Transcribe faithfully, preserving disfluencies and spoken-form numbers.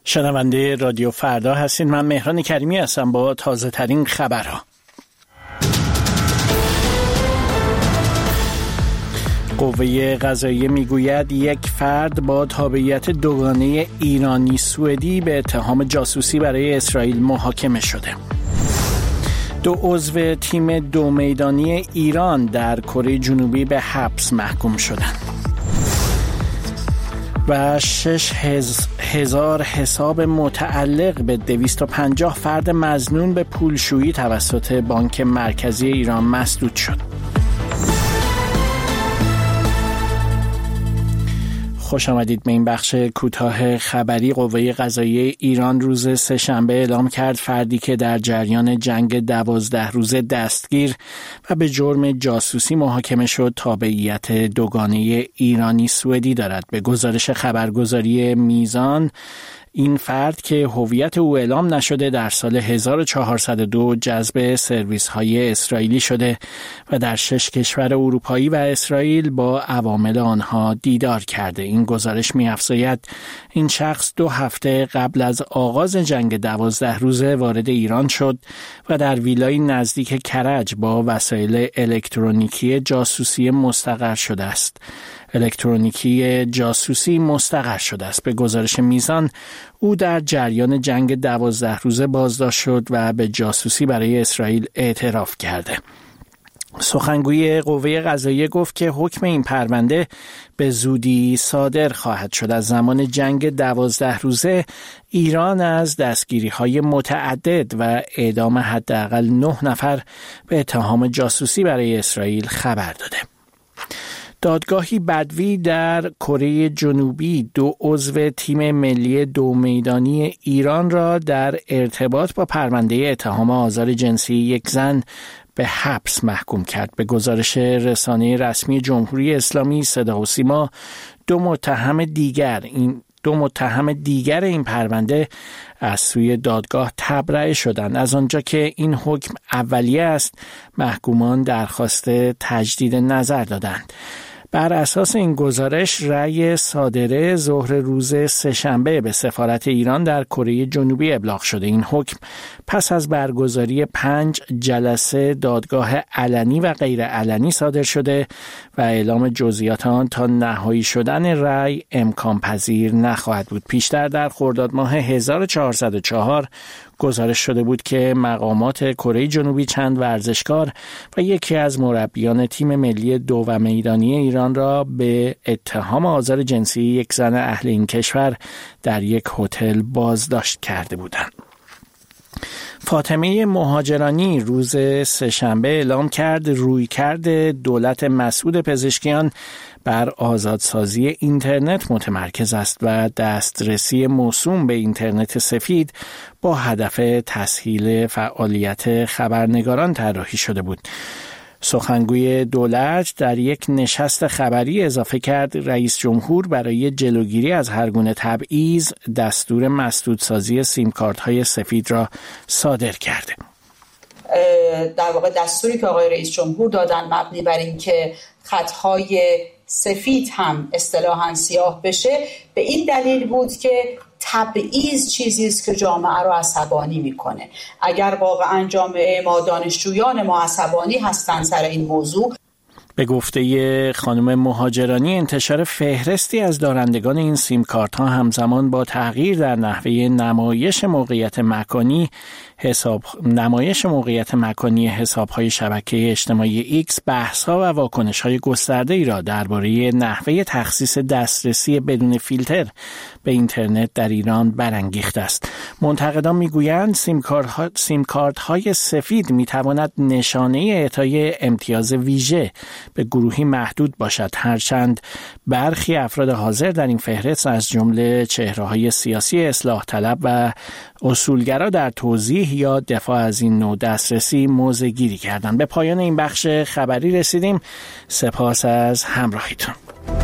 شنونده رادیو فردا هستین. من مهران کریمی هستم با تازه ترین خبرها. قوه قضاییه میگوید یک فرد با تابعیت دوگانه ایرانی سوئدی به اتهام جاسوسی برای اسرائیل محاکمه شده. دو عضو تیم دو میدانی ایران در کره جنوبی به حبس محکوم شدند. و شش هزار حساب متعلق به دویست و پنجاه فرد مظنون به پولشویی توسط بانک مرکزی ایران مسدود شد. خوش آمدید به این بخش کوتاه خبری. قوه قضاییه ایران روز سه‌شنبه اعلام کرد فردی که در جریان جنگ دوازده روزه دستگیر و به جرم جاسوسی محاکمه شد تابعیت دوگانه ایرانی سوئدی دارد. به گزارش خبرگزاری میزان، این فرد که هویت او اعلام نشده در سال هزار و چهارصد و دو جذب سرویس‌های اسرائیلی شده و در شش کشور اروپایی و اسرائیل با عوامل آنها دیدار کرده. این گزارش می‌افزاید این شخص دو هفته قبل از آغاز جنگ دوازده روزه وارد ایران شد و در ویلای نزدیک کرج با وسایل الکترونیکی جاسوسی مستقر شده است. الکترونیکی جاسوسی مستقر شده است. به گزارش میزان، او در جریان جنگ دوازده روزه بازداشت شد و به جاسوسی برای اسرائیل اعتراف کرده. سخنگوی قوه قضاییه گفت که حکم این پرونده به زودی صادر خواهد شد. از زمان جنگ دوازده روزه ایران از دستگیری‌های متعدد و اعدام حداقل نه نفر به اتهام جاسوسی برای اسرائیل خبر داده. دادگاهی بدوی در کره جنوبی دو عضو تیم ملی دو میدانی ایران را در ارتباط با پرونده اتهام آزار جنسی یک زن به حبس محکوم کرد. به گزارش رسانه رسمی جمهوری اسلامی صدا و سیما، دو متهم دیگر این دو متهم دیگر این پرونده از سوی دادگاه تبرئه شدند. از آنجا که این حکم اولیه است، محکومان درخواست تجدید نظر دادند. بر اساس این گزارش، رأی صادره ظهر روز سه‌شنبه به سفارت ایران در کره جنوبی ابلاغ شده. این حکم پس از برگزاری پنج جلسه دادگاه علنی و غیر علنی صادر شده و اعلام جزئیات آن تا نهایی شدن رأی امکان پذیر نخواهد بود. پیشتر در خرداد ماه هزار و چهارصد و چهار گزارش شده بود که مقامات کره جنوبی چند ورزشکار و یکی از مربیان تیم ملی دو و میدانی ایران را به اتهام آزار جنسی یک زن اهل این کشور در یک هتل بازداشت کرده بودند. فاطمه مهاجرانی روز سه‌شنبه اعلام کرد رویکرد دولت مسعود پزشکیان بر آزادسازی اینترنت متمرکز است و دسترسی موسوم به اینترنت سفید با هدف تسهیل فعالیت خبرنگاران طراحی شده بود. سخنگوی دولت در یک نشست خبری اضافه کرد رئیس جمهور برای جلوگیری از هر گونه تبعیض دستور مسدودسازی سیم کارت‌های سفید را صادر کرده. در واقع دستوری که آقای رئیس جمهور دادن مبنی بر این که خطهای سفید هم اصطلاحاً سیاه بشه، به این دلیل بود که تبعیض چیزی است که جامعه رو عصبانی میکنه. اگر واقعاً جامعه ما، دانشجویان ما عصبانی هستن سر این موضوع، به گفته خانم مهاجرانی، انتشار فهرستی از دارندگان این سیم کارت ها همزمان با تغییر در نحوه نمایش موقعیت مکانی حساب نمایش موقعیت مکانی حساب‌های شبکه اجتماعی ایکس بحث‌ها و واکنش‌های گسترده‌ای را درباره نحوه تخصیص دسترسی بدون فیلتر به اینترنت در ایران برانگیخته است. منتقدان می‌گویند سیم کارت سیم کارت‌های سفید می‌تواند نشانه اعطای امتیاز ویژه به گروهی محدود باشد، هرچند برخی افراد حاضر در این فهرست از جمله چهره‌های سیاسی اصلاح طلب و اصولگرا در توضیح یا دفاع از این نوع دسترسی موضع گیری کردند. به پایان این بخش خبری رسیدیم. سپاس از همراهیتون.